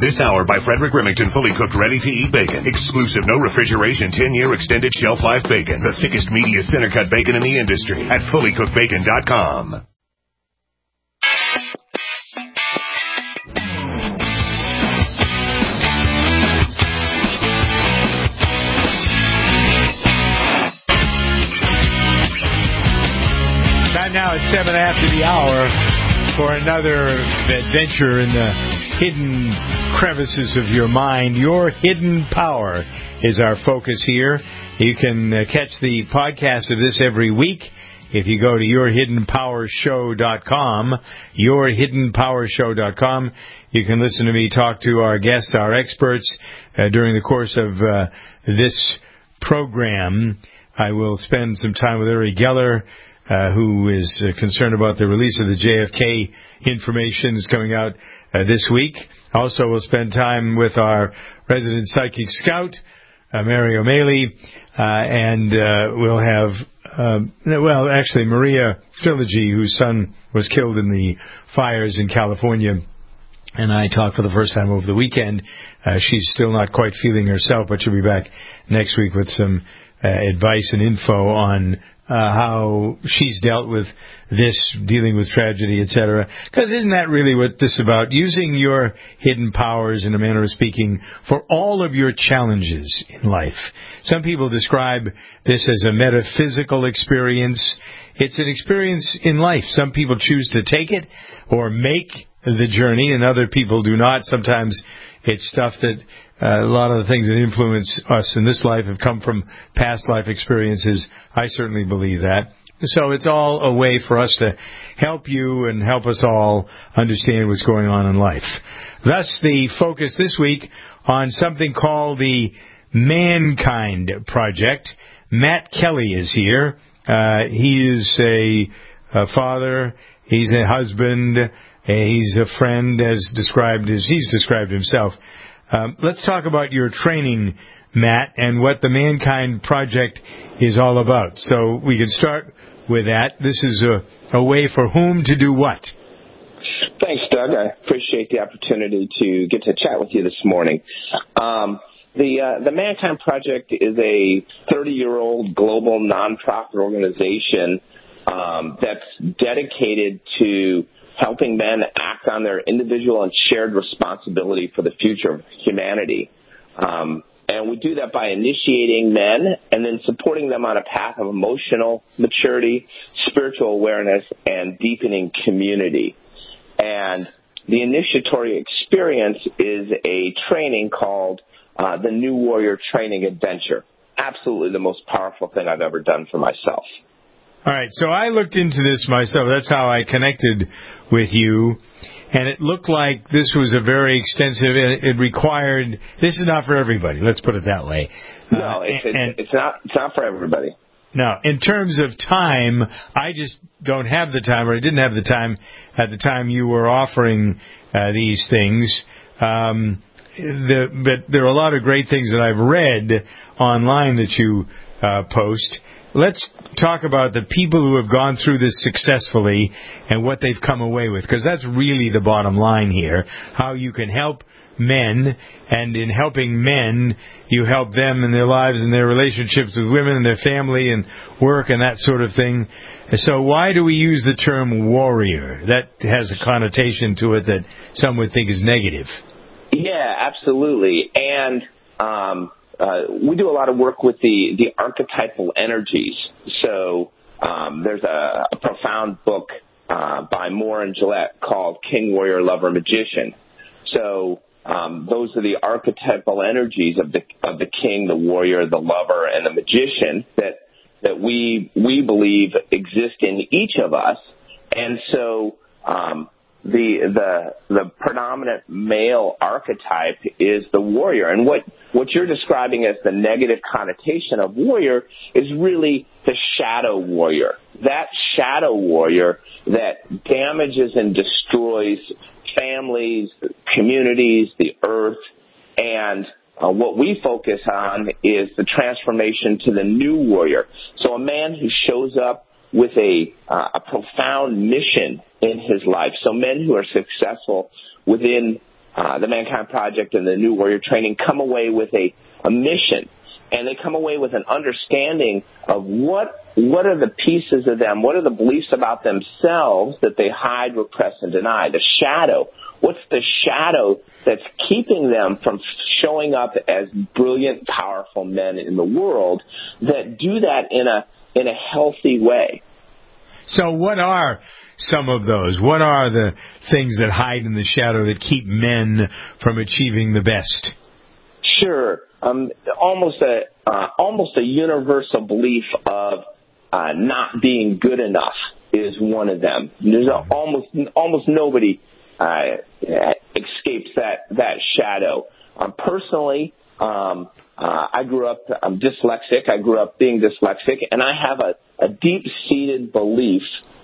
This hour by Frederick Remington, fully cooked, ready-to-eat bacon. Exclusive, no refrigeration, 10-year extended shelf life bacon. The thickest, meatiest, center-cut bacon in the industry at fullycookedbacon.com. Time now at 7 after the hour for another adventure in the hidden crevices of your mind. Your hidden power is our focus here. You can catch the podcast of this every week if you go to yourhiddenpowershow.com. Yourhiddenpowershow.com. You can listen to me talk to our guests, our experts, during the course of this program. I will spend some time with Uri Geller, who is concerned about the release of the JFK information that's coming out this week. Also, we'll spend time with our resident psychic scout, Mary O'Malley, and we'll have, Maria Trilogy, whose son was killed in the fires in California, and I talked for the first time over the weekend. She's still not quite feeling herself, but she'll be back next week with some advice and info on how she's dealt with this, dealing with tragedy, etc. Because isn't that really what this is about? Using your hidden powers, in a manner of speaking, for all of your challenges in life. Some people describe this as a metaphysical experience. It's an experience in life. Some people choose to take it or make the journey, and other people do not. Sometimes it's stuff that a lot of the things that influence us in this life have come from past life experiences. I certainly believe that. So it's all a way for us to help you and help us all understand what's going on in life. Thus, the focus this week on something called the Mankind Project. Matt Kelly is here. He is a father. He's a husband. He's a friend, he's described himself. Let's talk about your training, Matt, and what the Mankind Project is all about. So we can start with that. This is a way for whom to do what? Thanks, Doug. I appreciate the opportunity to get to chat with you this morning. The Mankind Project is a 30-year-old global nonprofit organization that's dedicated to helping men act on their individual and shared responsibility for the future of humanity. And we do that by initiating men and then supporting them on a path of emotional maturity, spiritual awareness, and deepening community. And the initiatory experience is a training called the New Warrior Training Adventure. Absolutely the most powerful thing I've ever done for myself. All right, so I looked into this myself. That's how I connected with you. And it looked like this was a very extensive, it required, this is not for everybody, let's put it that way. No, it's not for everybody. No, in terms of time, I just don't have the time, or I didn't have the time at the time you were offering these things. But there are a lot of great things that I've read online that you post. Let's talk about the people who have gone through this successfully and what they've come away with, because that's really the bottom line here, how you can help men, and in helping men, you help them in their lives and their relationships with women and their family and work and that sort of thing. So why do we use the term warrior? That has a connotation to it that some would think is negative. Yeah, absolutely. And we do a lot of work with the archetypal energies. So there's a profound book by Moore and Gillette called King, Warrior, Lover, Magician. So those are the archetypal energies of the king, the warrior, the lover, and the magician that we believe exist in each of us. And so the predominant male archetype is the warrior. And what you're describing as the negative connotation of warrior is really the shadow warrior. That shadow warrior that damages and destroys families, communities, the earth, and what we focus on is the transformation to the new warrior. So a man who shows up with a profound mission in his life. So men who are successful within the Mankind Project and the New Warrior Training come away with a mission, and they come away with an understanding of what are the pieces of them, what are the beliefs about themselves that they hide, repress, and deny, the shadow. What's the shadow that's keeping them from showing up as brilliant, powerful men in the world that do that in a healthy way? So what are some of those? What are the things that hide in the shadow that keep men from achieving the best? Sure. Almost a universal belief of not being good enough is one of them. There's almost nobody escapes that shadow. Personally, I grew up dyslexic. I grew up being dyslexic, and I have a deep-seated belief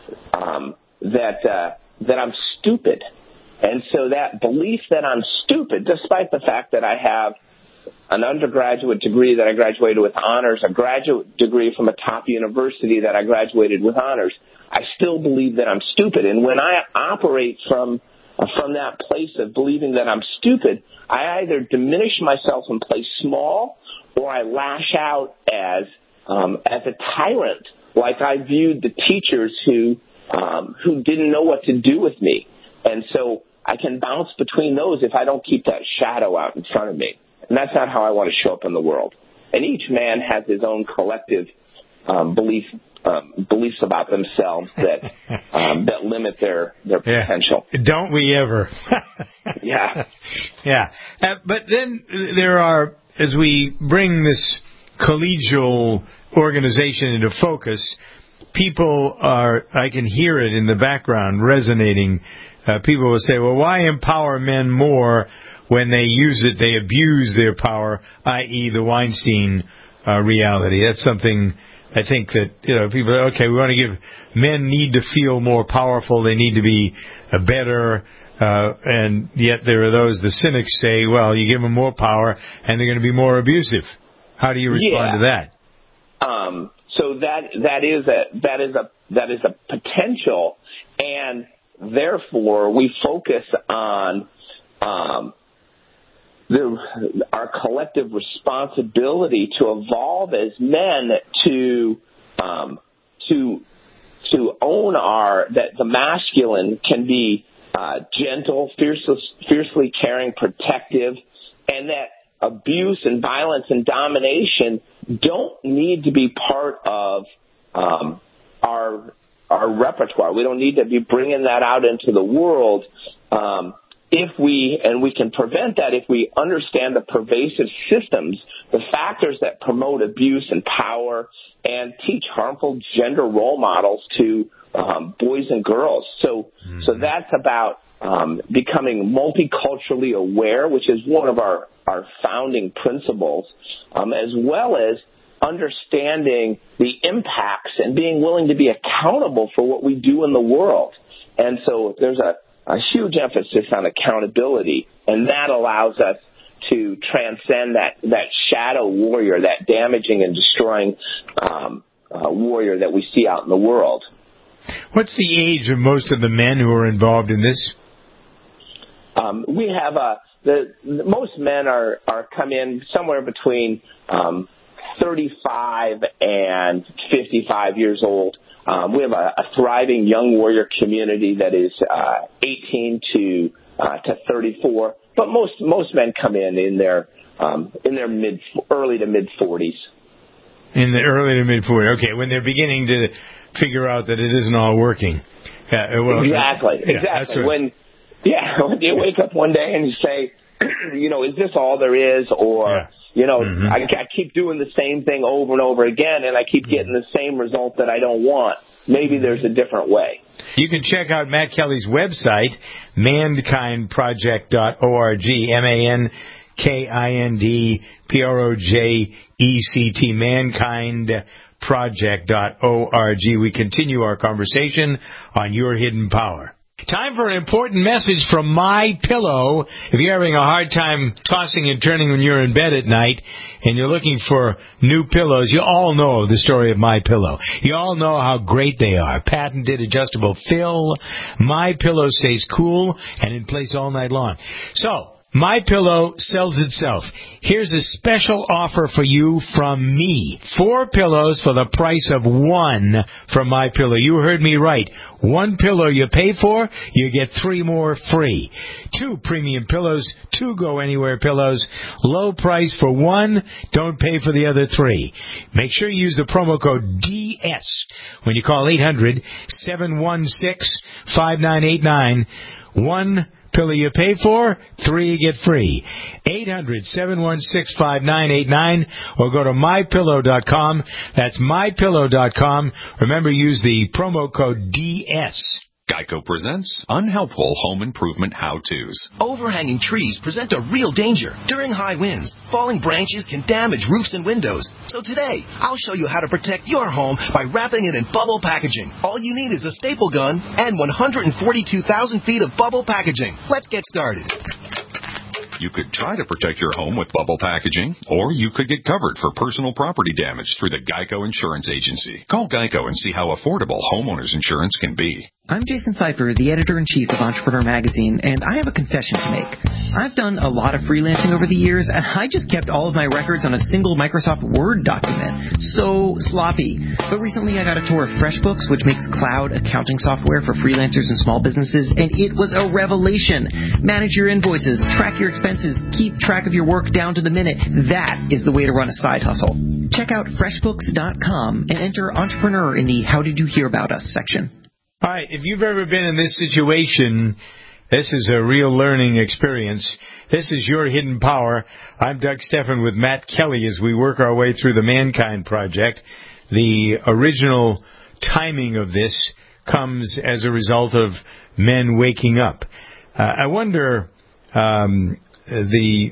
that I'm stupid. And so that belief that I'm stupid, despite the fact that I have an undergraduate degree that I graduated with honors, a graduate degree from a top university that I graduated with honors, I still believe that I'm stupid. And when I operate from that place of believing that I'm stupid, I either diminish myself and play small, or I lash out as a tyrant, like I viewed the teachers who didn't know what to do with me. And so I can bounce between those if I don't keep that shadow out in front of me. And that's not how I want to show up in the world. And each man has his own collective beliefs about themselves that limit their potential. Don't we ever? Yeah. Yeah. But then there are, as we bring this collegial organization into focus, people are, I can hear it in the background resonating. People will say, well, why empower men more when they use it, they abuse their power, i.e. the Weinstein reality? That's something I think that, people are, okay, we want to give, men need to feel more powerful, they need to be better, and yet there are those, the cynics say, well, you give them more power and they're going to be more abusive. How do you respond to that? So that is a potential, and therefore we focus on our collective responsibility to evolve as men to own that the masculine can be gentle, fiercely caring, protective, and that abuse and violence and domination don't need to be part of our repertoire. We don't need to be bringing that out into the world. If we can prevent that if we understand the pervasive systems, the factors that promote abuse and power, and teach harmful gender role models to boys and girls. So that's about becoming multiculturally aware, which is one of our founding principles, as well as understanding the impacts and being willing to be accountable for what we do in the world. And so there's a huge emphasis on accountability, and that allows us to transcend that shadow warrior, that damaging and destroying warrior that we see out in the world. What's the age of most of the men who are involved in this? We have most men are come in somewhere between 35 and 55 years old. We have a thriving young warrior community that is 18 to 34, but most men come in their early to mid 40s. In the early to mid 40s, okay, when they're beginning to figure out that it isn't all working. Exactly. Right. When you wake up one day and you say, is this all there is, or I keep doing the same thing over and over again, and I keep getting the same result that I don't want. Maybe there's a different way. You can check out Matt Kelly's website, mankindproject.org, MANKINDPROJECT, mankindproject.org. We continue our conversation on Your Hidden Power. Time for an important message from My Pillow. If you're having a hard time tossing and turning when you're in bed at night and you're looking for new pillows, you all know the story of My Pillow. You all know how great they are. Patented adjustable fill. My Pillow stays cool and in place all night long. So, My Pillow sells itself. Here's a special offer for you from me. 4 pillows for the price of 1 from My Pillow. You heard me right. 1 pillow you pay for, you get 3 more free. 2 premium pillows, 2 Go Anywhere pillows. Low price for 1, don't pay for the other 3. Make sure you use the promo code DS when you call 800-716-5989. 1 pillow you pay for, 3 you get free. 800-716-5989 or go to MyPillow.com. That's MyPillow.com. Remember, use the promo code DS. Geico presents Unhelpful Home Improvement How-Tos. Overhanging trees present a real danger. During high winds, falling branches can damage roofs and windows. So today, I'll show you how to protect your home by wrapping it in bubble packaging. All you need is a staple gun and 142,000 feet of bubble packaging. Let's get started. You could try to protect your home with bubble packaging, or you could get covered for personal property damage through the Geico Insurance Agency. Call Geico and see how affordable homeowners insurance can be. I'm Jason Pfeiffer, the editor-in-chief of Entrepreneur Magazine, and I have a confession to make. I've done a lot of freelancing over the years, and I just kept all of my records on a single Microsoft Word document. So sloppy. But recently I got a tour of FreshBooks, which makes cloud accounting software for freelancers and small businesses, and it was a revelation. Manage your invoices, track your expenses, keep track of your work down to the minute. That is the way to run a side hustle. Check out FreshBooks.com and enter Entrepreneur in the How Did You Hear About Us section. All right, if you've ever been in this situation, this is a real learning experience. This is your hidden power. I'm Doug Stephan with Matt Kelly as we work our way through the Mankind Project. The original timing of this comes as a result of men waking up. I wonder, this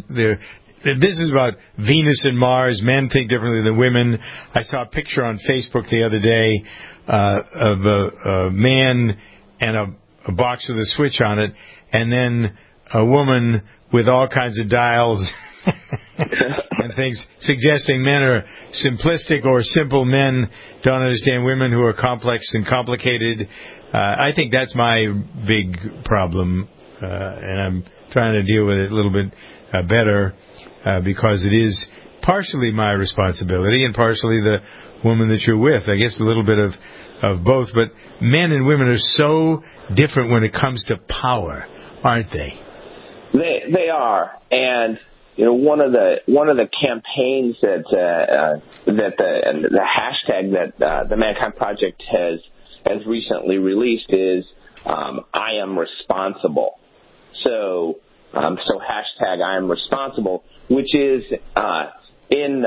is about Venus and Mars. Men think differently than women. I saw a picture on Facebook the other day of a man and a box with a switch on it, and then a woman with all kinds of dials and things, suggesting men are simplistic or simple. Men don't understand women who are complex and complicated. I think that's my big problem, and I'm trying to deal with it a little bit better because it is partially my responsibility and partially the woman that you're with. I guess a little bit of both, but men and women are so different when it comes to power, aren't they? They are, and you know, one of the campaigns that the hashtag that the Mankind Project has recently released is I am responsible. So hashtag I am responsible, which is in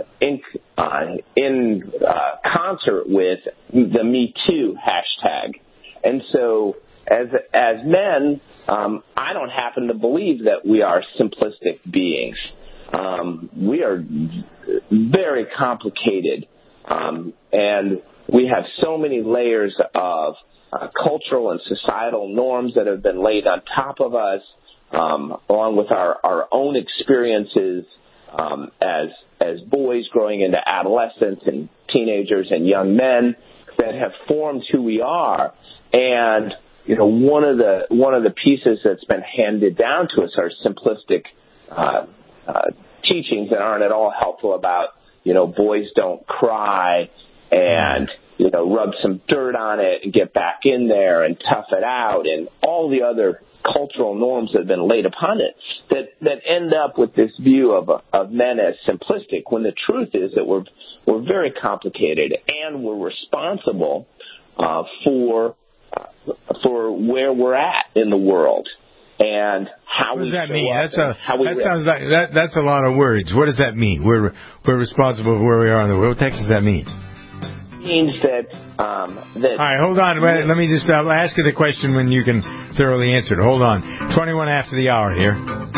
concert with the Me Too hashtag. And so as men, I don't happen to believe that we are simplistic beings. We are very complicated, and we have so many layers of cultural and societal norms that have been laid on top of us, along with our own experiences as boys growing into adolescence and teenagers and young men that have formed who we are. And you know, one of the pieces that's been handed down to us are simplistic teachings that aren't at all helpful about, you know, boys don't cry and, you know, rub some dirt on it and get back in there and tough it out, and all the other cultural norms that have been laid upon it that end up with this view of men as simplistic, when the truth is that we're very complicated and we're responsible for where we're at in the world and how we. What does that mean? That's a lot of words. What does that mean? We're responsible for where we are in the world. What the heck does that mean? Means that all right, hold on. Let me just ask you the question when you can thoroughly answer it. Hold on. 21 after the hour here.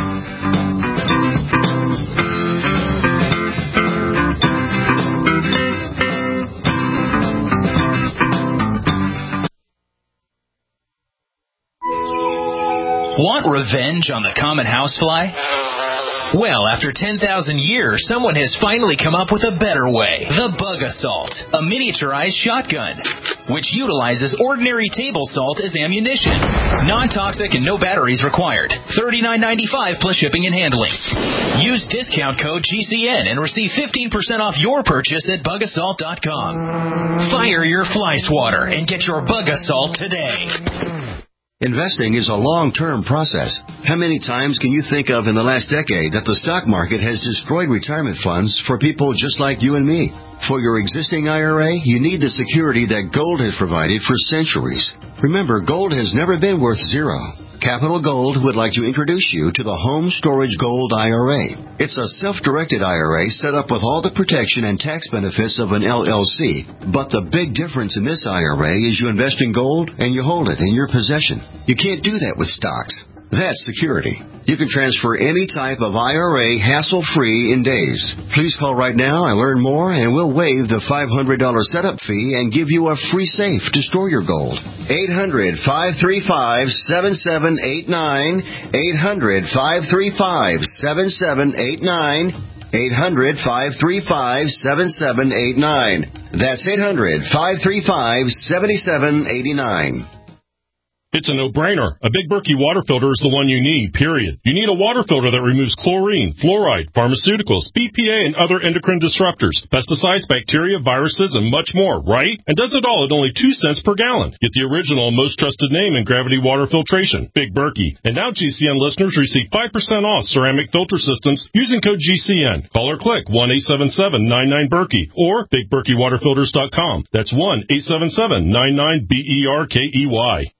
Want revenge on the common housefly? Well, after 10,000 years, someone has finally come up with a better way. The Bug Assault, a miniaturized shotgun, which utilizes ordinary table salt as ammunition. Non-toxic and no batteries required. $39.95 plus shipping and handling. Use discount code GCN and receive 15% off your purchase at bugassault.com. Fire your fly swatter and get your Bug Assault today. Investing is a long-term process. How many times can you think of in the last decade that the stock market has destroyed retirement funds for people just like you and me? For your existing IRA, you need the security that gold has provided for centuries. Remember, gold has never been worth zero. Capital Gold would like to introduce you to the Home Storage Gold IRA. It's a self-directed IRA set up with all the protection and tax benefits of an LLC. But the big difference in this IRA is you invest in gold and you hold it in your possession. You can't do that with stocks. That's security. You can transfer any type of IRA hassle-free in days. Please call right now and learn more, and we'll waive the $500 setup fee and give you a free safe to store your gold. 800-535-7789. 800-535-7789. 800-535-7789. That's 800-535-7789. It's a no-brainer. A Big Berkey water filter is the one you need, period. You need a water filter that removes chlorine, fluoride, pharmaceuticals, BPA, and other endocrine disruptors, pesticides, bacteria, viruses, and much more, right? And does it all at only 2 cents per gallon. Get the original and most trusted name in gravity water filtration, Big Berkey. And now GCN listeners receive 5% off ceramic filter systems using code GCN. Call or click 1-877-99-BERKEY or BigBerkeyWaterFilters.com. That's 1-877-99-BERKEY.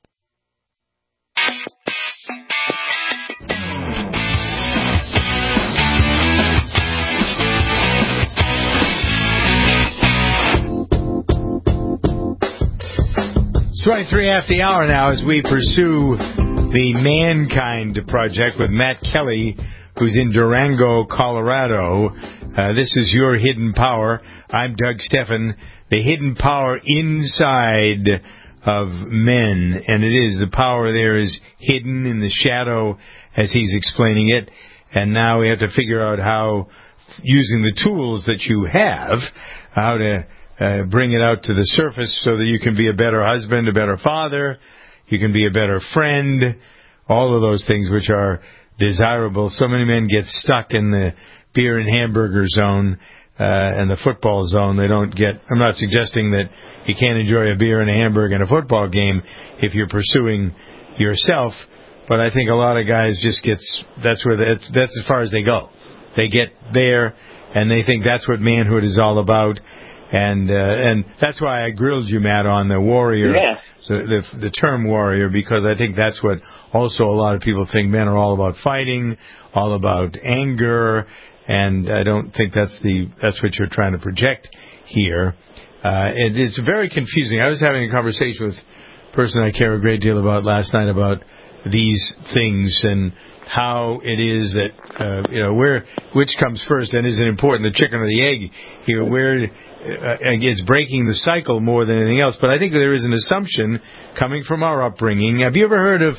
It's 23 after the hour now as we pursue the Mankind Project with Matt Kelly, who's in Durango, Colorado. This is Your Hidden Power. I'm Doug Steffen. The hidden power inside of men, and it is the power there is hidden in the shadow, as he's explaining it. And now we have to figure out how, using the tools that you have, how to bring it out to the surface so that you can be a better husband, a better father, you can be a better friend, all of those things which are desirable. So many men get stuck in the beer and hamburger zone and the football zone. They don't get. I'm not suggesting that you can't enjoy a beer and a hamburger and a football game if you're pursuing yourself, but I think a lot of guys just that's as far as they go. They get there and they think that's what manhood is all about. And that's why I grilled you, Matt, on the warrior, the term warrior, because I think that's what also a lot of people think men are all about fighting, all about anger, and I don't think that's what you're trying to project here. It's very confusing. I was having a conversation with a person I care a great deal about last night about these things and how it is that which comes first, and is it important, the chicken or the egg here, where it's breaking the cycle more than anything else. But I think that there is an assumption coming from our upbringing. Have you ever heard of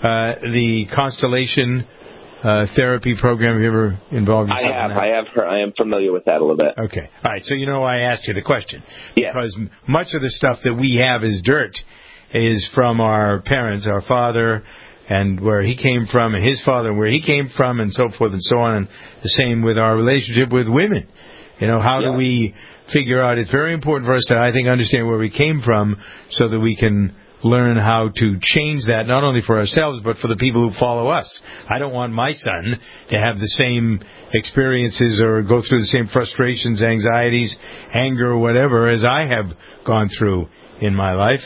the Constellation therapy program? Have you ever involved yourself in that? I have heard. I am familiar with that a little bit. Okay. All right. So you know why I asked you the question. Yeah. Because much of the stuff that we have as dirt is from our parents, our father, and where he came from, and his father, and where he came from, and so forth and so on. And the same with our relationship with women. How do we figure out? It's very important for us to, I think, understand where we came from so that we can learn how to change that, not only for ourselves, but for the people who follow us. I don't want my son to have the same experiences or go through the same frustrations, anxieties, anger, or whatever, as I have gone through in my life.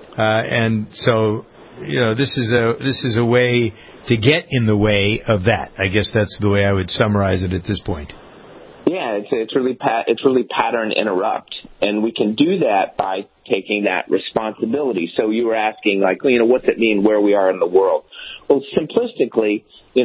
And so, this is a way to get in the way of that. I guess that's the way I would summarize it at this point. Yeah, it's really pattern interrupt, and we can do that by taking that responsibility. So you were asking, what's it mean where we are in the world? Well, simplistically,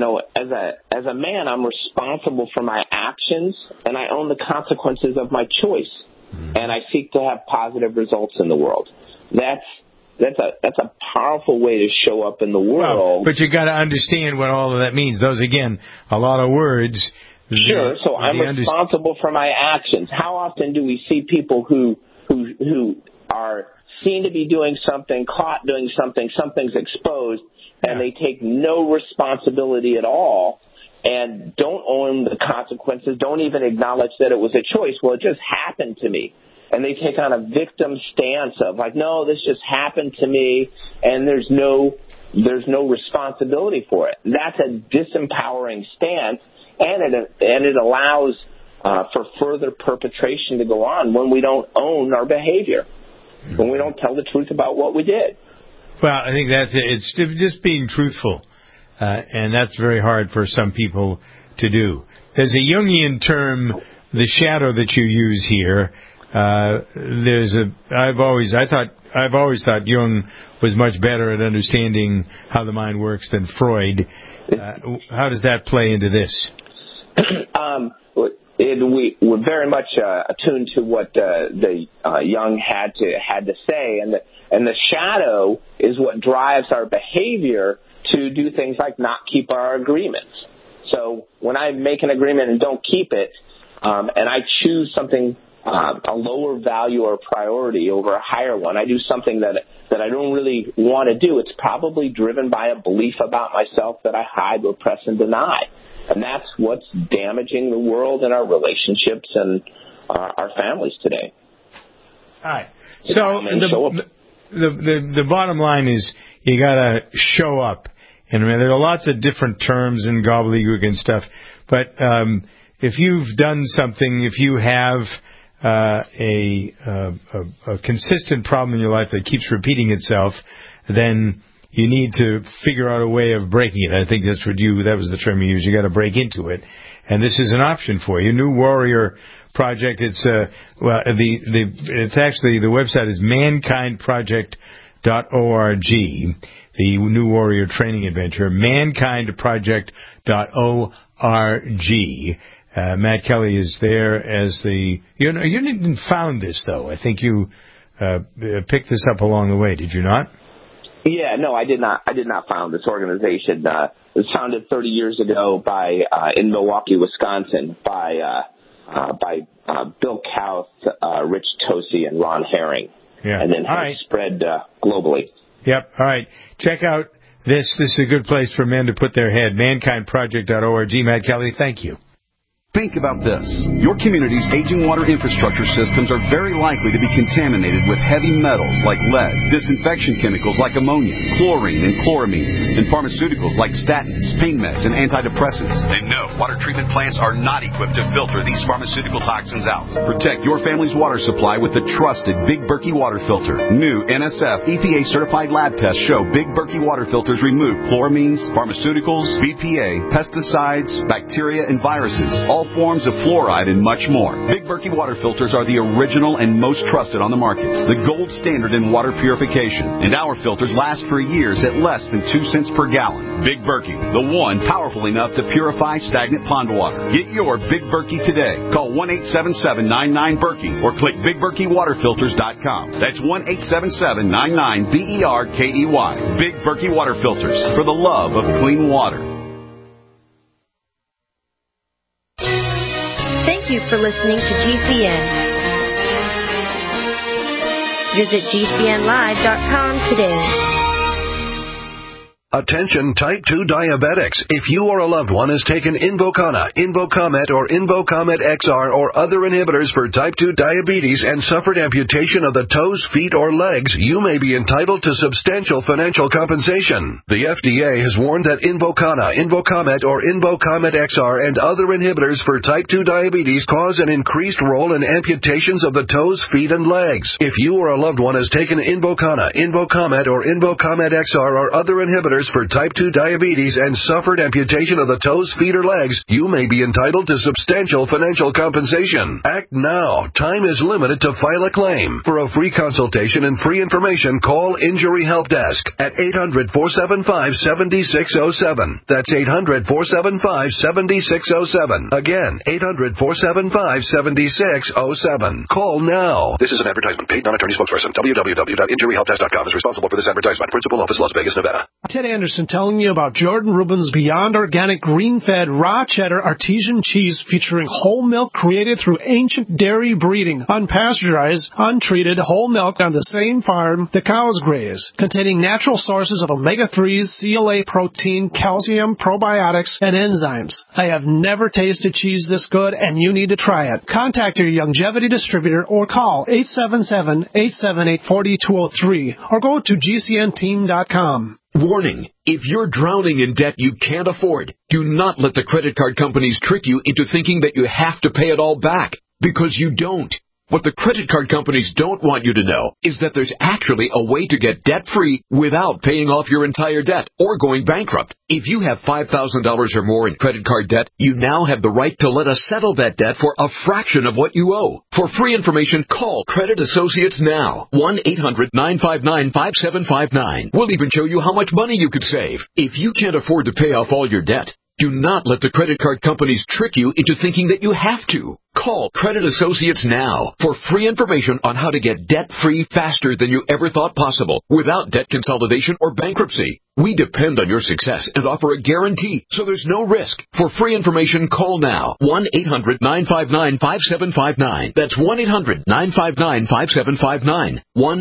as a man, I'm responsible for my actions, and I own the consequences of my choice, and I seek to have positive results in the world. That's that's a powerful way to show up in the world. Well, but you got to understand what all of that means. Those, again, a lot of words. Sure. So I'm responsible for my actions. How often do we see people who are seen to be doing something, caught doing something, something's exposed, and they take no responsibility at all and don't own the consequences, don't even acknowledge that it was a choice? Well, it just happened to me. And they take on a victim stance of like, no, this just happened to me, and there's no responsibility for it. That's a disempowering stance, and it allows for further perpetration to go on when we don't own our behavior, when we don't tell the truth about what we did. Well, I think that's it. It's just being truthful, and that's very hard for some people to do. There's a Jungian term, the shadow, that you use here. I've always thought Jung was much better at understanding how the mind works than Freud. How does that play into this? We're very much attuned to what the Jung had to say, and the shadow is what drives our behavior to do things like not keep our agreements. So when I make an agreement and don't keep it, and I choose something, a lower value or priority over a higher one, I do something that I don't really want to do, it's probably driven by a belief about myself that I hide, repress, and deny. And that's what's damaging the world and our relationships and our families today. All right. So the bottom line is you got to show up. And there are lots of different terms and gobbledygook and stuff. But if you've done something, if you have a consistent problem in your life that keeps repeating itself, then you need to figure out a way of breaking it. I think that was the term you used. You got to break into it. And this is an option for you. New Warrior Project, it's actually, the website is mankindproject.org. The New Warrior Training Adventure, mankindproject.org. Matt Kelly is there as the... You didn't found this, though. I think you picked this up along the way, did you not? Yeah, no, I did not found this organization. It was founded 30 years ago in Milwaukee, Wisconsin, by Bill Kauth, Rich Tosi, and Ron Herring. Yeah. And then has spread globally. Yep. All right. Check out this. This is a good place for men to put their head. Mankindproject.org. Matt Kelly, thank you. Think about this. Your community's aging water infrastructure systems are very likely to be contaminated with heavy metals like lead, disinfection chemicals like ammonia, chlorine and chloramines, and pharmaceuticals like statins, pain meds, and antidepressants. And no, water treatment plants are not equipped to filter these pharmaceutical toxins out. Protect your family's water supply with the trusted Big Berkey water filter. New NSF EPA-certified lab tests show Big Berkey water filters remove chloramines, pharmaceuticals, BPA, pesticides, bacteria, and viruses, all forms of fluoride, and much more. Big Berkey water filters are the original and most trusted on the market, the gold standard in water purification, and our filters last for years at less than 2 cents per gallon. Big Berkey, the one powerful enough to purify stagnant pond water. Get your Big Berkey today. Call 1-877-99-BERKEY or click BigBerkeyWaterFilters.com. That's 1-877-99-BERKEY. Big Berkey Water Filters, for the love of clean water. Thank you for listening to GCN. Visit GCNlive.com today. Attention type 2 diabetics. If you or a loved one has taken Invokana, Invokamet, or Invokamet XR or other inhibitors for type 2 diabetes and suffered amputation of the toes, feet, or legs, you may be entitled to substantial financial compensation. The FDA has warned that Invokana, Invokamet, or Invokamet XR and other inhibitors for type 2 diabetes cause an increased role in amputations of the toes, feet, and legs. If you or a loved one has taken Invokana, Invokamet, or Invokamet XR or other inhibitors for type 2 diabetes and suffered amputation of the toes, feet, or legs, you may be entitled to substantial financial compensation. Act now. Time is limited to file a claim. For a free consultation and free information, call Injury Help Desk at 800-475-7607. That's 800-475-7607. Again, 800-475-7607. Call now. This is an advertisement. Paid non-attorney spokesperson. www.injuryhelpdesk.com is responsible for this advertisement. Principal office, Las Vegas, Nevada. Ted Anderson telling you about Jordan Rubin's Beyond Organic Green-Fed Raw Cheddar Artesian Cheese featuring whole milk created through ancient dairy breeding, unpasteurized, untreated whole milk on the same farm the cows graze, containing natural sources of omega-3s, CLA protein, calcium, probiotics, and enzymes. I have never tasted cheese this good, and you need to try it. Contact your Youngevity distributor or call 877-878-4203 or go to GCNteam.com. Warning, if you're drowning in debt you can't afford, do not let the credit card companies trick you into thinking that you have to pay it all back, because you don't. What the credit card companies don't want you to know is that there's actually a way to get debt-free without paying off your entire debt or going bankrupt. If you have $5,000 or more in credit card debt, you now have the right to let us settle that debt for a fraction of what you owe. For free information, call Credit Associates now. 1-800-959-5759. We'll even show you how much money you could save. If you can't afford to pay off all your debt, do not let the credit card companies trick you into thinking that you have to. Call Credit Associates now for free information on how to get debt-free faster than you ever thought possible without debt consolidation or bankruptcy. We depend on your success and offer a guarantee, so there's no risk. For free information, call now. 1-800-959-5759. That's 1-800-959-5759.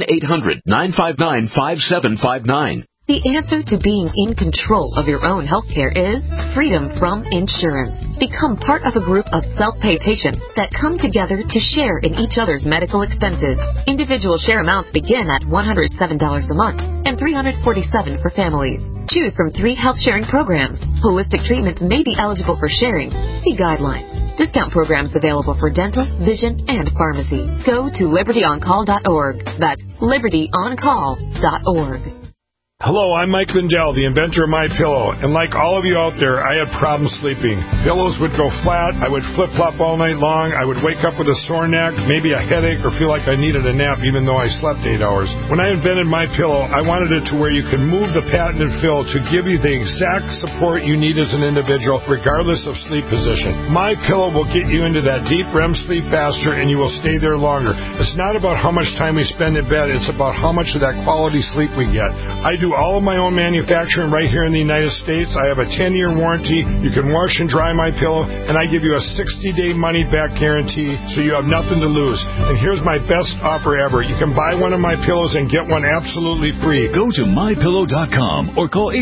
1-800-959-5759. The answer to being in control of your own healthcare is freedom from insurance. Become part of a group of self-pay patients that come together to share in each other's medical expenses. Individual share amounts begin at $107 a month and $347 for families. Choose from 3 health-sharing programs. Holistic treatments may be eligible for sharing. See guidelines. Discount programs available for dental, vision, and pharmacy. Go to libertyoncall.org. That's libertyoncall.org. Hello, I'm Mike Lindell, the inventor of MyPillow, and like all of you out there, I had problems sleeping. Pillows would go flat, I would flip-flop all night long, I would wake up with a sore neck, maybe a headache, or feel like I needed a nap even though I slept 8 hours. When I invented MyPillow, I wanted it to where you can move the patented fill to give you the exact support you need as an individual, regardless of sleep position. MyPillow will get you into that deep REM sleep faster, and you will stay there longer. It's not about how much time we spend in bed, it's about how much of that quality sleep we get. I do all of my own manufacturing right here in the United States. I have a 10-year warranty. You can wash and dry my pillow, and I give you a 60-day money-back guarantee, so you have nothing to lose. And here's my best offer ever. You can buy one of my pillows and get one absolutely free. Go to MyPillow.com or call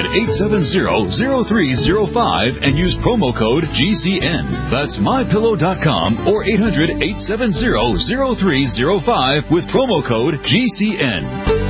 800-870-0305 and use promo code GCN. That's MyPillow.com or 800-870-0305 with promo code GCN.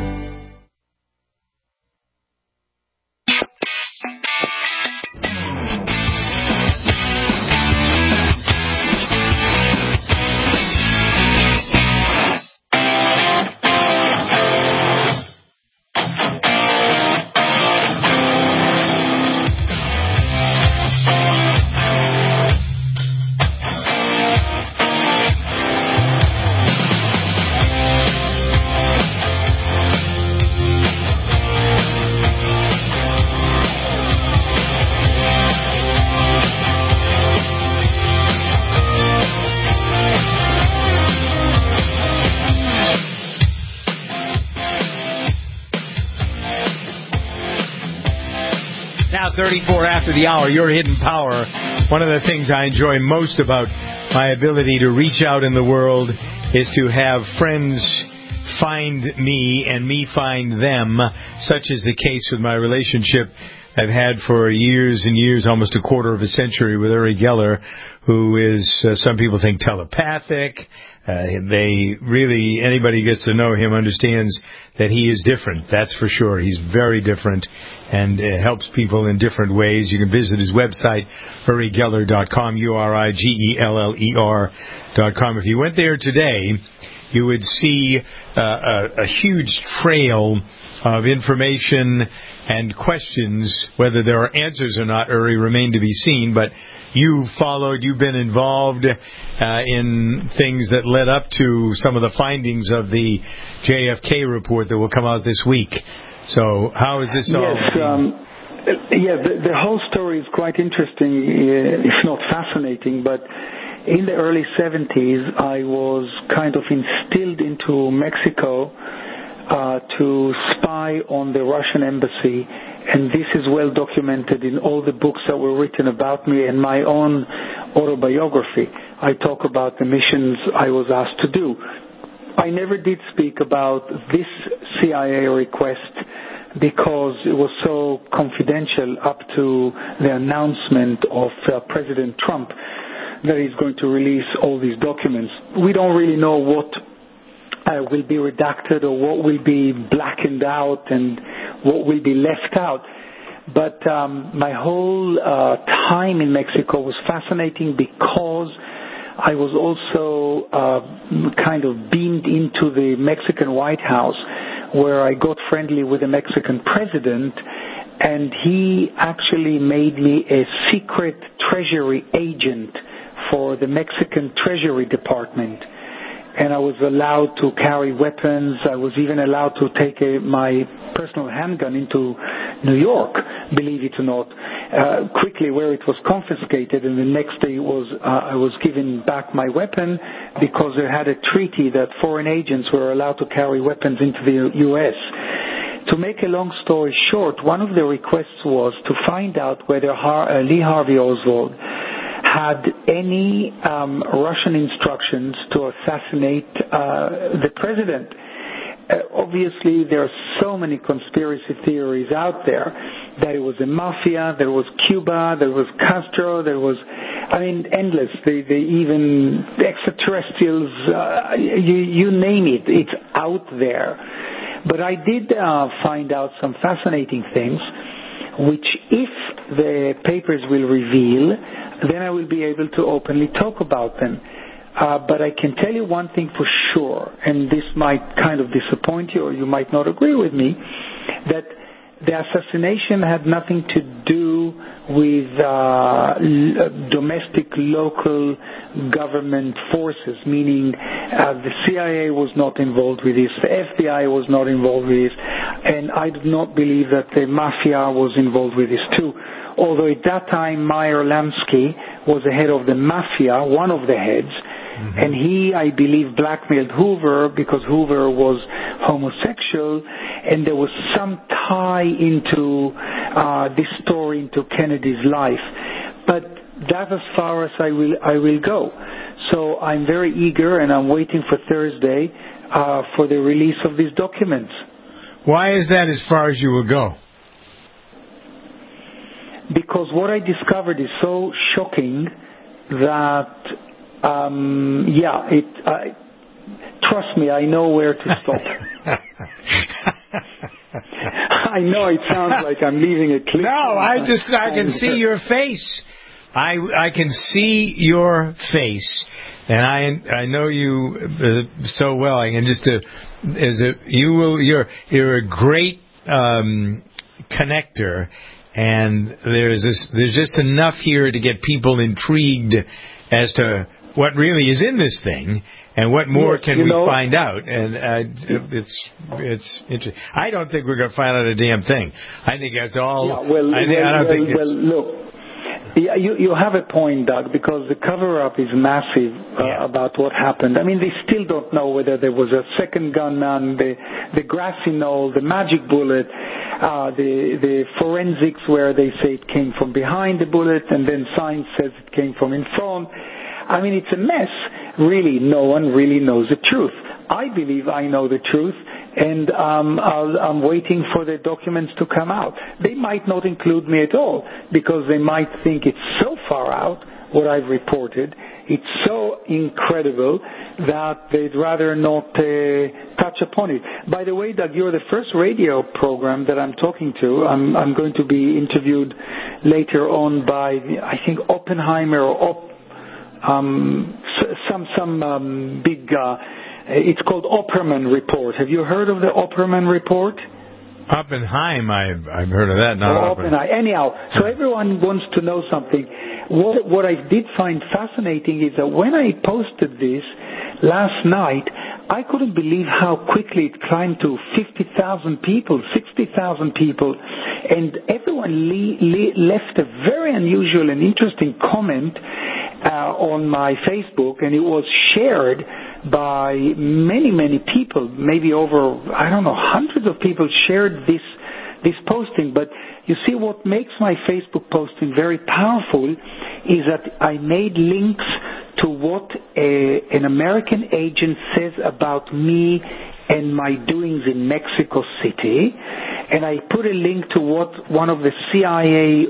Now 34 after the hour, your hidden power. One of the things I enjoy most about my ability to reach out in the world is to have friends find me and me find them. Such is the case with my relationship I've had for years and years, almost a quarter of a century, with Uri Geller, who is, some people think, telepathic. Anybody who gets to know him understands that he is different. That's for sure. He's very different and helps people in different ways. You can visit his website, UriGeller.com, UriGeller.com. If you went there today, you would see a huge trail of information and questions. Whether there are answers or not, Uri, remain to be seen. But you've been involved in things that led up to some of the findings of the JFK report that will come out this week. So how is this all? Yes, the whole story is quite interesting, if not fascinating, but in the early 70s, I was kind of instilled into Mexico to spy on the Russian embassy, and this is well documented in all the books that were written about me and my own autobiography. I talk about the missions I was asked to do. I never did speak about this CIA request because it was so confidential up to the announcement of President Trump that he's going to release all these documents. We don't really know what will be redacted or what will be blackened out and what will be left out. But my whole time in Mexico was fascinating because I was also kind of beamed into the Mexican White House, where I got friendly with the Mexican president, and he actually made me a secret treasury agent for the Mexican Treasury Department. And I was allowed to carry weapons. I was even allowed to take my personal handgun into New York, believe it or not, quickly, where it was confiscated. And the next day I was given back my weapon because they had a treaty that foreign agents were allowed to carry weapons into the U.S. To make a long story short, one of the requests was to find out whether Lee Harvey Oswald had any Russian instructions to assassinate the president. Obviously, there are so many conspiracy theories out there that it was the mafia, there was Cuba, there was Castro, there was, endless. They even extraterrestrials, you name it, it's out there. But I did find out some fascinating things, which if the papers will reveal, then I will be able to openly talk about them. But I can tell you one thing for sure, and this might kind of disappoint you or you might not agree with me, that the assassination had nothing to do with domestic local government forces, meaning the CIA was not involved with this, the FBI was not involved with this, and I do not believe that the mafia was involved with this too. Although at that time Meyer Lansky was the head of the mafia, one of the heads, and he, I believe, blackmailed Hoover because Hoover was homosexual, and there was some tie into this story into Kennedy's life. But that's as far as I will go. So I'm very eager, and I'm waiting for Thursday for the release of these documents. Why is that as far as you will go? Because what I discovered is so shocking that, trust me, I know where to stop. I know it sounds like I'm leaving a cliff. No, I can see your face. I can see your face, and I know you so well. I can you're a great connector. And there's just enough here to get people intrigued as to what really is in this thing and what more can we find out. And it's interesting. I don't think we're going to find out a damn thing. I think that's all. Look. Yeah, you have a point, Doug, because the cover-up is massive about what happened. They still don't know whether there was a second gunman, the grassy knoll, the magic bullet, the forensics where they say it came from behind the bullet, and then science says it came from in front. It's a mess. Really, no one really knows the truth. I believe I know the truth, and I'm waiting for the documents to come out. They might not include me at all, because they might think it's so far out, what I've reported, it's so incredible that they'd rather not touch upon it. By the way, Doug, you're the first radio program that I'm talking to. I'm going to be interviewed later on by, I think, Oppenheimer or some big It's called Opperman Report. Have you heard of the Opperman Report? Oppenheim, I've heard of that. Not Oppenheim. Anyhow, so everyone wants to know something. What I did find fascinating is that when I posted this last night, I couldn't believe how quickly it climbed to 50,000 people, 60,000 people, and everyone left a very unusual and interesting comment on my Facebook, and it was shared by many, many people, maybe over, I don't know, hundreds of people shared this posting. But you see, what makes my Facebook posting very powerful is that I made links to what an American agent says about me and my doings in Mexico City, and I put a link to what one of the CIA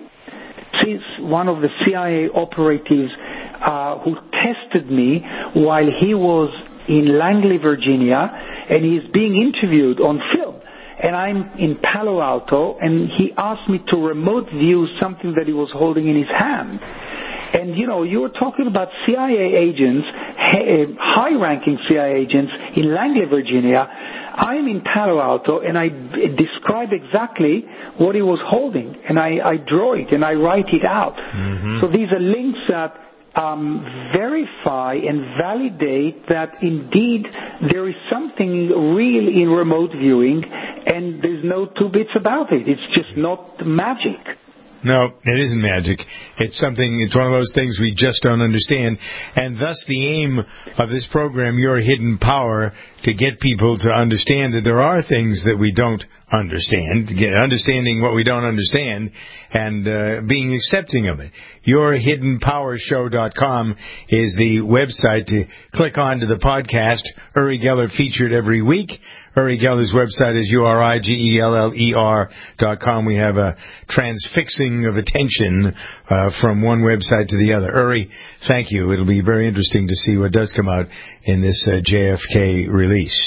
operatives who tested me while he was in Langley, Virginia, and he's being interviewed on film. And I'm in Palo Alto, and he asked me to remote view something that he was holding in his hand. And, you know, you were talking about CIA agents, high-ranking CIA agents in Langley, Virginia. I'm in Palo Alto, and I describe exactly what he was holding, and I draw it, and I write it out. Mm-hmm. So these are links that verify and validate that indeed there is something real in remote viewing, and there's no two bits about it. It's just not magic. No, it isn't magic. It's one of those things we just don't understand. And thus the aim of this program, Your Hidden Power, to get people to understand that there are things that we don't understand, understanding what we don't understand, and being accepting of it. YourHiddenPowerShow.com is the website to click on to the podcast. Uri Geller featured every week. Uri Geller's website is URIGELLER.com. We have a transfixing of attention from one website to the other. Uri, thank you. It'll be very interesting to see what does come out in this JFK release.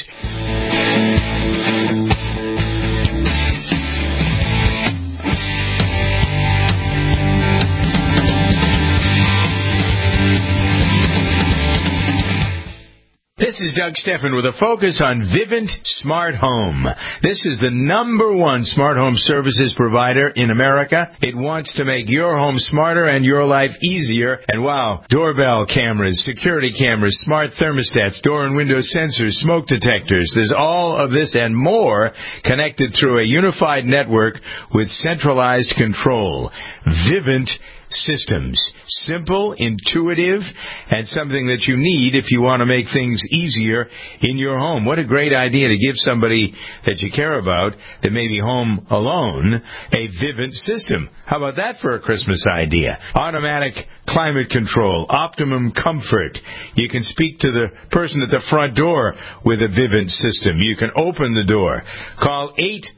This is Doug Steffen with a focus on Vivint Smart Home. This is the #1 smart home services provider in America. It wants to make your home smarter and your life easier. And wow, doorbell cameras, security cameras, smart thermostats, door and window sensors, smoke detectors. There's all of this and more connected through a unified network with centralized control. Vivint Systems. Simple, intuitive, and something that you need if you want to make things easier in your home. What a great idea to give somebody that you care about that may be home alone a Vivint system. How about that for a Christmas idea? Automatic climate control, optimum comfort. You can speak to the person at the front door with a Vivint system. You can open the door. Call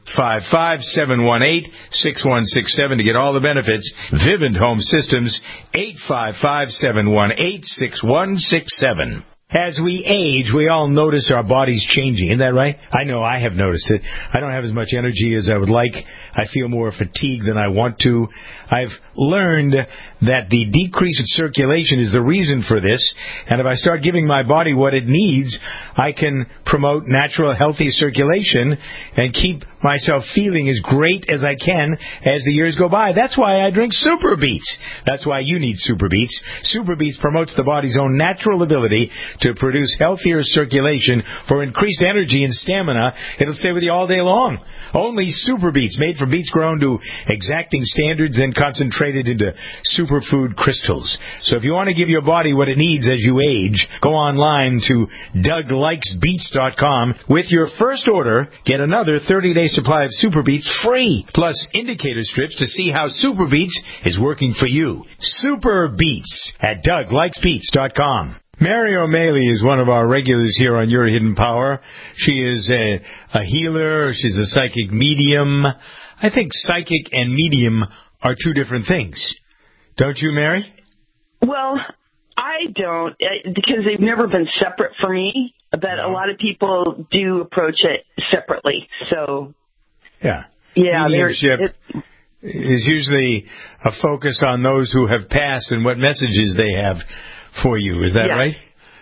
855-718-6167 to get all the benefits. Vivint Home Systems, 855-718-6167. As we age, we all notice our bodies changing. Isn't that right? I know I have noticed it. I don't have as much energy as I would like. I feel more fatigued than I want to. I've learned that the decrease in circulation is the reason for this, and if I start giving my body what it needs, I can promote natural, healthy circulation and keep myself feeling as great as I can as the years go by. That's why I drink Super Beets. That's why you need Super Beets. Super Beets promotes the body's own natural ability to produce healthier circulation for increased energy and stamina. It'll stay with you all day long. Only Super Beets, made from beets grown to exacting standards and concentrated into superfood crystals. So if you want to give your body what it needs as you age, go online to DougLikesBeets.com. With your first order, get another 30-day supply of Super Beets free, plus indicator strips to see how Super Beets is working for you. Super Beets at DougLikesBeets.com. Mary O'Malley is one of our regulars here on Your Hidden Power. She is a healer. She's a psychic medium. I think psychic and medium are two different things. Don't you, Mary? Well, I don't, because they've never been separate for me, but a lot of people do approach it separately. So, yeah. Mediumship is usually a focus on those who have passed and what messages they have for you. Is that right?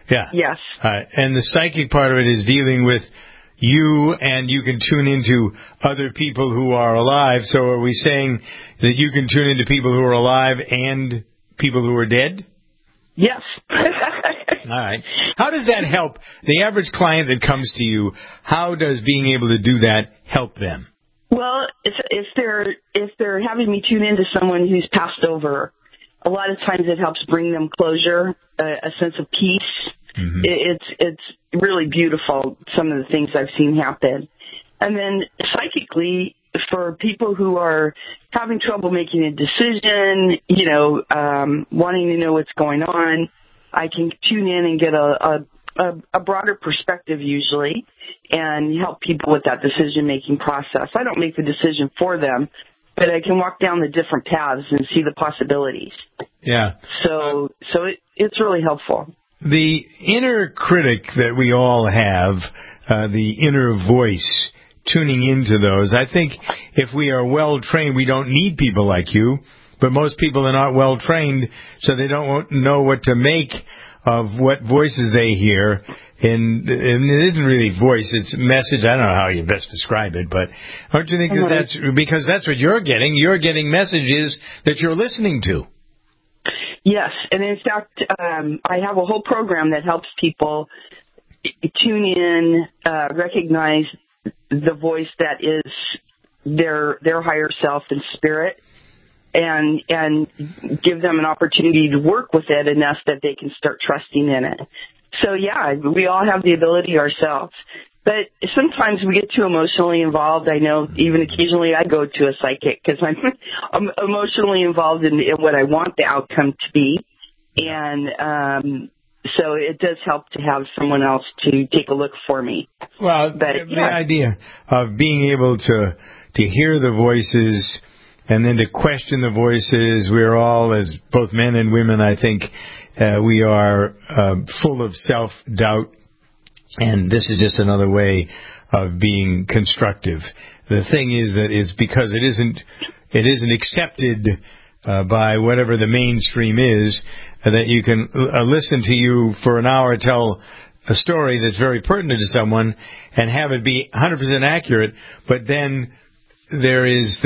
Yeah. Yes. And the psychic part of it is dealing with you, and you can tune into other people who are alive. So are we saying that you can tune into people who are alive and people who are dead? Yes. All right. How does that help the average client that comes to you? How does being able to do that help them? Well, if they're having me tune into someone who's passed over, a lot of times it helps bring them closure, a sense of peace. Mm-hmm. It's really beautiful, some of the things I've seen happen. And then psychically, for people who are having trouble making a decision, wanting to know what's going on, I can tune in and get a broader perspective usually and help people with that decision-making process. I don't make the decision for them, but I can walk down the different paths and see the possibilities. Yeah. So it's really helpful. The inner critic that we all have, the inner voice, tuning into those, I think if we are well trained, we don't need people like you, but most people are not well trained, so they don't know what to make of what voices they hear. And it isn't really voice, it's message. I don't know how you best describe it, but don't you think that that's because that's what you're getting? You're getting messages that you're listening to. Yes, and in fact, I have a whole program that helps people tune in, recognize the voice that is their higher self and spirit, and give them an opportunity to work with it enough that they can start trusting in it. So, yeah, we all have the ability ourselves. But sometimes we get too emotionally involved. I know even occasionally I go to a psychic because I'm emotionally involved in what I want the outcome to be. And so it does help to have someone else to take a look for me. Well, the idea of being able to hear the voices and then to question the voices, we're all, as both men and women, I think, we are full of self-doubt. And this is just another way of being constructive. The thing is that it's because it isn't accepted by whatever the mainstream is, that you can listen to you for an hour tell a story that's very pertinent to someone and have it be 100% accurate, but then there is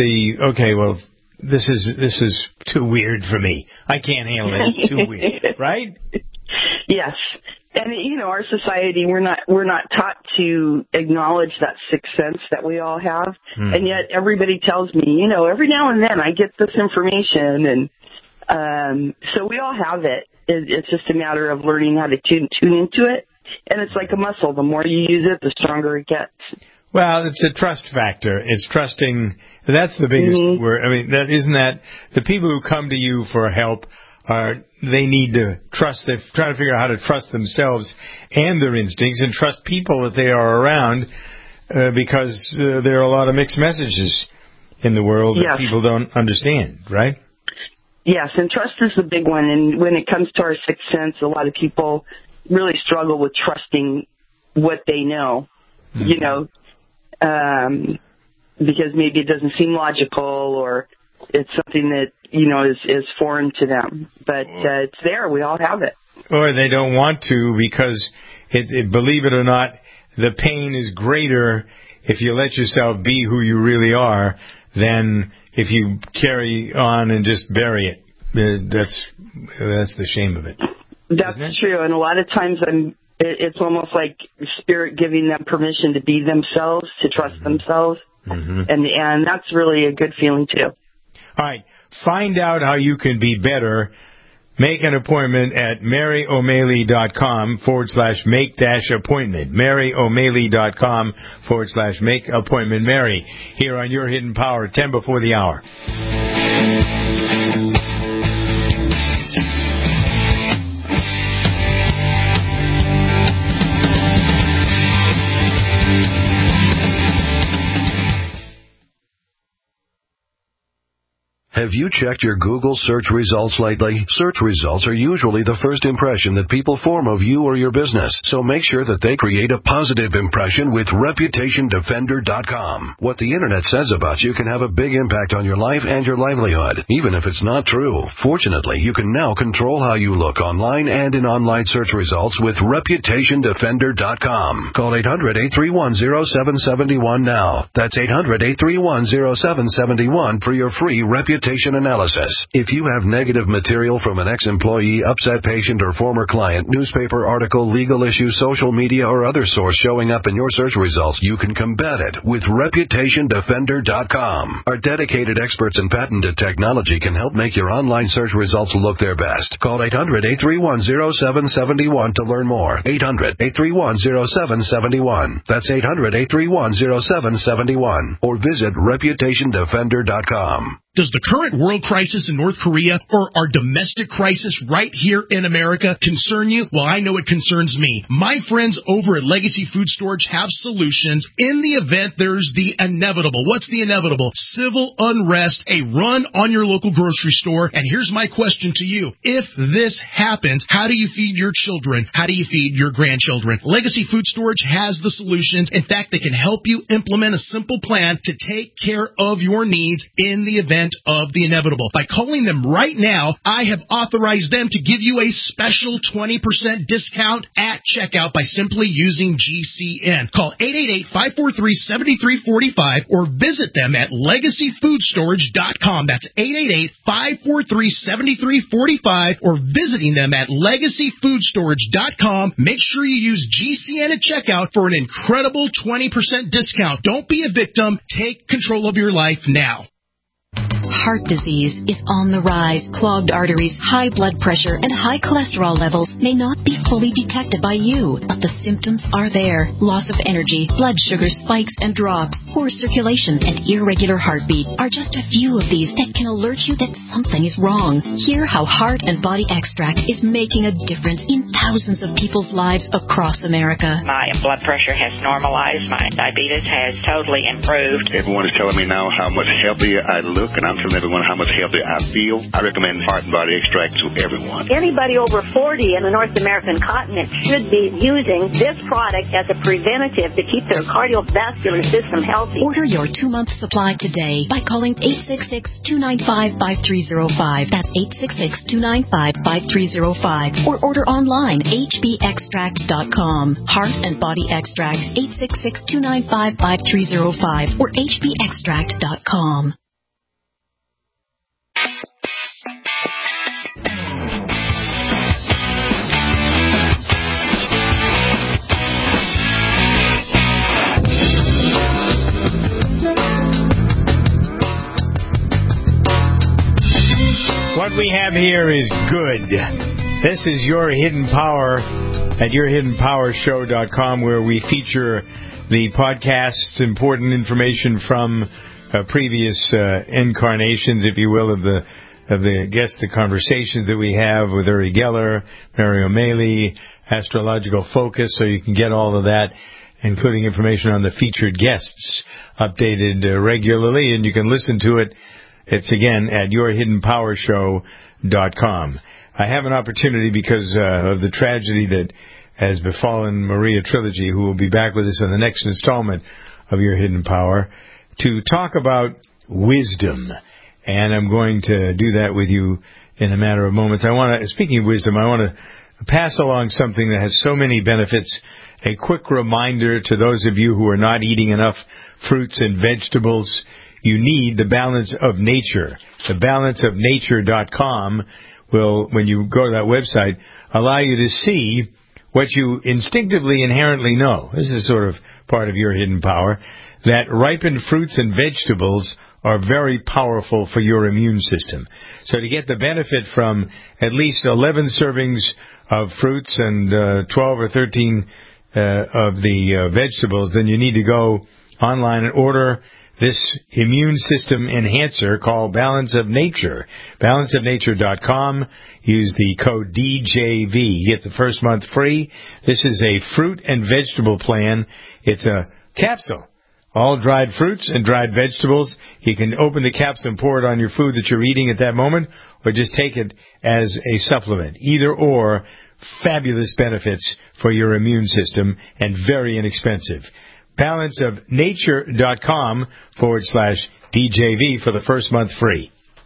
this is too weird for me. I can't handle it. It's too weird, right? Yes. And, our society, we're not taught to acknowledge that sixth sense that we all have. And yet everybody tells me, every now and then I get this information. And so we all have it. It's just a matter of learning how to tune into it. And it's like a muscle. The more you use it, the stronger it gets. Well, it's a trust factor. It's trusting. That's the biggest word. I mean, isn't that the people who come to you for help they need to trust. They're trying to figure out how to trust themselves and their instincts and trust people that they are around because there are a lot of mixed messages in the world that people don't understand, right? Yes, and trust is the big one. And when it comes to our sixth sense, a lot of people really struggle with trusting what they know, because maybe it doesn't seem logical or it's something that, is foreign to them. But it's there. We all have it. Or they don't want to because, believe it or not, the pain is greater if you let yourself be who you really are than if you carry on and just bury it. That's the shame of it. That's true. And a lot of times it's almost like spirit giving them permission to be themselves, to trust themselves. Mm-hmm. And that's really a good feeling, too. All right. Find out how you can be better. Make an appointment at maryo'malley.com/make-appointment. maryo'malley.com/make-appointment. Mary, here on Your Hidden Power, 10 before the hour. Have you checked your Google search results lately? Search results are usually the first impression that people form of you or your business, so make sure that they create a positive impression with ReputationDefender.com. What the Internet says about you can have a big impact on your life and your livelihood, even if it's not true. Fortunately, you can now control how you look online and in online search results with ReputationDefender.com. Call 800-831-0771 now. That's 800-831-0771 for your free reputation analysis. If you have negative material from an ex-employee, upset patient, or former client, newspaper article, legal issue, social media, or other source showing up in your search results, you can combat it with ReputationDefender.com. Our dedicated experts in patented technology can help make your online search results look their best. Call 800-831-0771 to learn more. 800-831-0771. That's 800-831-0771. Or visit ReputationDefender.com. Does the current world crisis in North Korea or our domestic crisis right here in America concern you? Well, I know it concerns me. My friends over at Legacy Food Storage have solutions in the event there's the inevitable. What's the inevitable? Civil unrest, a run on your local grocery store. And here's my question to you. If this happens, how do you feed your children? How do you feed your grandchildren? Legacy Food Storage has the solutions. In fact, they can help you implement a simple plan to take care of your needs in the event of the inevitable. By calling them right now, I have authorized them to give you a special 20% discount at checkout by simply using GCN. Call 888-543-7345 or visit them at LegacyFoodStorage.com. That's 888-543-7345 or visiting them at LegacyFoodStorage.com. Make sure you use GCN at checkout for an incredible 20% discount. Don't be a victim. Take control of your life now. Heart disease is on the rise. Clogged arteries, high blood pressure, and high cholesterol levels may not be fully detected by you, but the symptoms are there. Loss of energy, blood sugar spikes and drops, poor circulation, and irregular heartbeat are just a few of these that can alert you that something is wrong. Hear how Heart and Body Extract is making a difference in thousands of people's lives across America. My blood pressure has normalized. My diabetes has totally improved. Everyone is telling me now how much healthier I look, and I'm telling everyone how much healthier I feel. I recommend Heart and Body Extract to everyone. Anybody over 40 in the North American continent should be using this product as a preventative to keep their cardiovascular system healthy. Order your 2-month supply today by calling 866-295-5305. That's 866-295-5305. Or order online, hbextract.com. Heart and Body Extract, 866-295-5305 or hbextract.com. What we have here is good. This is Your Hidden Power at yourhiddenpowershow.com, where we feature the podcasts, important information from previous incarnations, if you will, of the guests, the conversations that we have with Uri Geller, Mary O'Malley, Astrological Focus, so you can get all of that, including information on the featured guests, updated regularly, and you can listen to it. It's, again, at yourhiddenpowershow.com. I have an opportunity because of the tragedy that has befallen Maria Trilogy, who will be back with us in the next installment of Your Hidden Power, to talk about wisdom. And I'm going to do that with you in a matter of moments. Speaking of wisdom, I want to pass along something that has so many benefits. A quick reminder to those of you who are not eating enough fruits and vegetables. You need the Balance of Nature. The balanceofnature.com will, when you go to that website, allow you to see what you instinctively, inherently know. This is sort of part of your hidden power, that ripened fruits and vegetables are very powerful for your immune system. So to get the benefit from at least 11 servings of fruits and 12 or 13 of the vegetables, then you need to go online and order this immune system enhancer called Balance of Nature. Balanceofnature.com. Use the code DJV. You get the first month free. This is a fruit and vegetable plan. It's a capsule all dried fruits and dried vegetables. You can open the caps and pour it on your food that you're eating at that moment, or just take it as a supplement. Either or, fabulous benefits for your immune system and very inexpensive. balanceofnature.com/DJV for the first month free.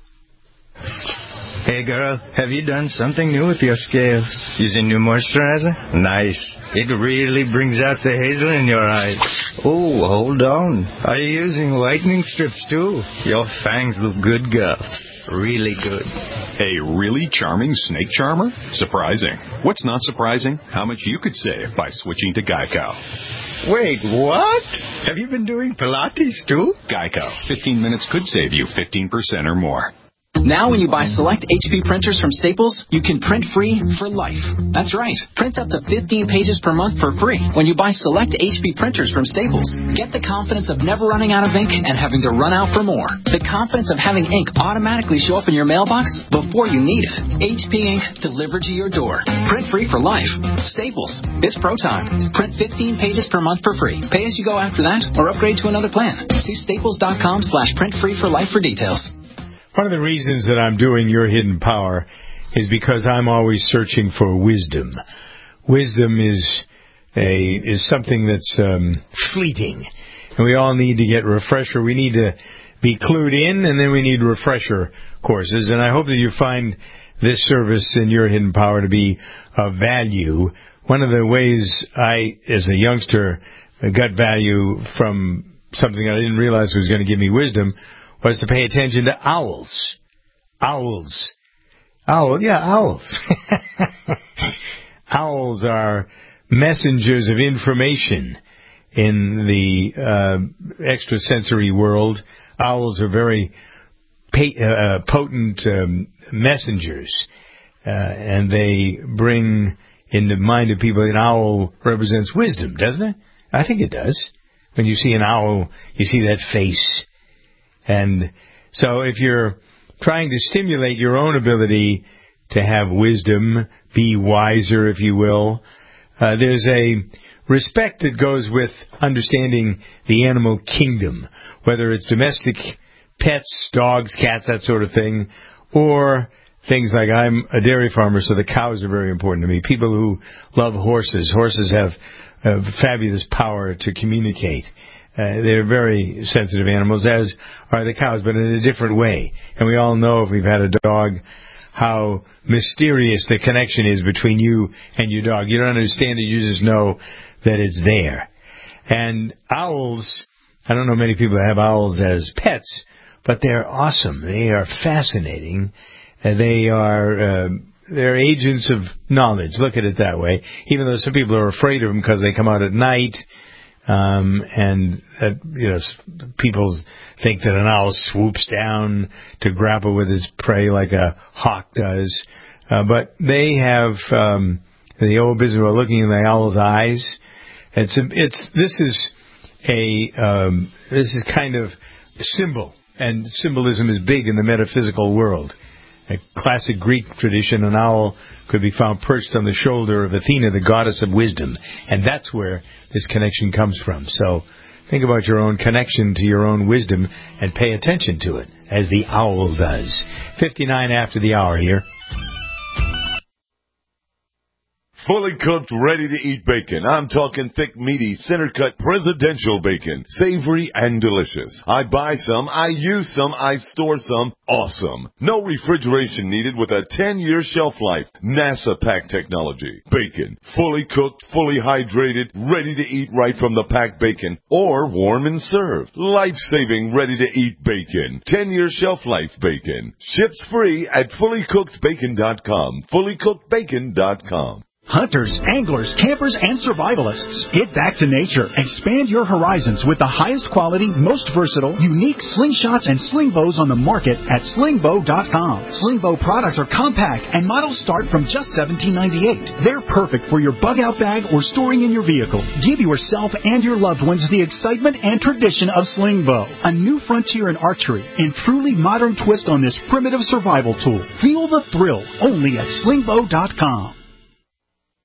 Hey girl, have you done something new with your scales? Using new moisturizer? Nice. It really brings out the hazel in your eyes. Oh, hold on. Are you using whitening strips too? Your fangs look good, girl. Really good. A really charming snake charmer? Surprising. What's not surprising? How much you could save by switching to Geico. Wait, what? Have you been doing Pilates too? Geico. 15 minutes could save you 15% or more. Now when you buy select HP printers from Staples, you can print free for life. That's right. Print up to 15 pages per month for free when you buy select HP printers from Staples. Get the confidence of never running out of ink and having to run out for more. The confidence of having ink automatically show up in your mailbox before you need it. HP ink delivered to your door. Print free for life. Staples. It's pro time. Print 15 pages per month for free. Pay as you go after that or upgrade to another plan. See staples.com/printfreeforlife for details. One of the reasons that I'm doing Your Hidden Power is because I'm always searching for wisdom. Wisdom is something that's fleeting, and we all need to get refresher. We need to be clued in, and then we need refresher courses. And I hope that you find this service in Your Hidden Power to be of value. One of the ways I, as a youngster, got value from something I didn't realize was going to give me wisdom was to pay attention to owls. Owls. Owls are messengers of information in the extrasensory world. Owls are very potent messengers, and they bring in the mind of people. An owl represents wisdom, doesn't it? I think it does. When you see an owl, you see that face. And so if you're trying to stimulate your own ability to have wisdom, be wiser, if you will, there's a respect that goes with understanding the animal kingdom, whether it's domestic pets, dogs, cats, that sort of thing, or things like I'm a dairy farmer, so the cows are very important to me. People who love horses. Horses have fabulous power to communicate. They're very sensitive animals, as are the cows, but in a different way. And we all know, if we've had a dog, how mysterious the connection is between you and your dog. You don't understand it, you just know that it's there. And owls, I don't know many people that have owls as pets, but they're awesome. They are fascinating. They're agents of knowledge. Look at it that way. Even though some people are afraid of them because they come out at night. People think that an owl swoops down to grapple with his prey like a hawk does. But they have, the old business of looking in the owl's eyes. This is kind of symbol, and symbolism is big in the metaphysical world. A classic Greek tradition, an owl could be found perched on the shoulder of Athena, the goddess of wisdom. And that's where this connection comes from. So think about your own connection to your own wisdom and pay attention to it, as the owl does. 59 after the hour here. Fully cooked, ready-to-eat bacon. I'm talking thick, meaty, center-cut presidential bacon. Savory and delicious. I buy some, I use some, I store some. Awesome. No refrigeration needed with a 10-year shelf life. NASA pack technology. Bacon. Fully cooked, fully hydrated, ready to eat right from the packed bacon. Or warm and served. Life-saving, ready-to-eat bacon. 10-year shelf life bacon. Ships free at fullycookedbacon.com. Fullycookedbacon.com. Hunters, anglers, campers, and survivalists. Get back to nature. Expand your horizons with the highest quality, most versatile, unique slingshots and sling bows on the market at slingbow.com. Slingbow products are compact and models start from just $17.98. They're perfect for your bug out bag or storing in your vehicle. Give yourself and your loved ones the excitement and tradition of Slingbow, a new frontier in archery and truly modern twist on this primitive survival tool. Feel the thrill only at slingbow.com.